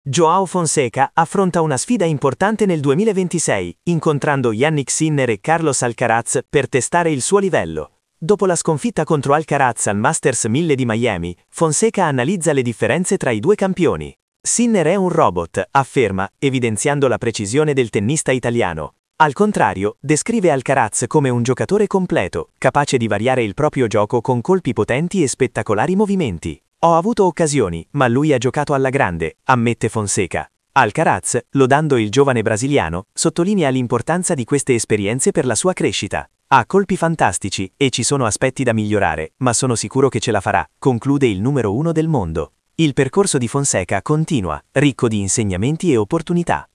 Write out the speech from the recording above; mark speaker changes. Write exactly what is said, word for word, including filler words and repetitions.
Speaker 1: Joao Fonseca affronta una sfida importante nel duemilaventisei, incontrando Jannik Sinner e Carlos Alcaraz per testare il suo livello. Dopo la sconfitta contro Alcaraz al Masters mille di Miami, Fonseca analizza le differenze tra i due campioni. Sinner è un robot, afferma, evidenziando la precisione del tennista italiano. Al contrario, descrive Alcaraz come un giocatore completo, capace di variare il proprio gioco con colpi potenti e spettacolari movimenti. Ho avuto occasioni, ma lui ha giocato alla grande, ammette Fonseca. Alcaraz, lodando il giovane brasiliano, sottolinea l'importanza di queste esperienze per la sua crescita. Ha colpi fantastici e ci sono aspetti da migliorare, ma sono sicuro che ce la farà, conclude il numero uno del mondo. Il percorso di Fonseca continua, ricco di insegnamenti e opportunità.